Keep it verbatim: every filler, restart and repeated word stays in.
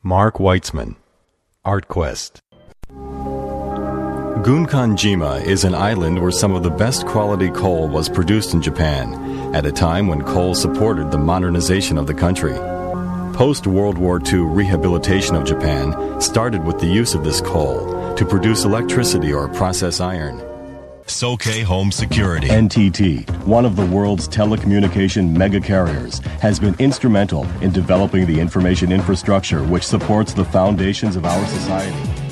Mark Weitzman, ArtQuest. Gunkanjima is an island where some of the best quality coal was produced in Japan, at a time when coal supported the modernization of the country. Post-World War Two rehabilitation of Japan started with the use of this coal to produce electricity or process iron. Soke Home Security. N T T, one of the world's telecommunication mega carriers, has been instrumental in developing the information infrastructure which supports the foundations of our society.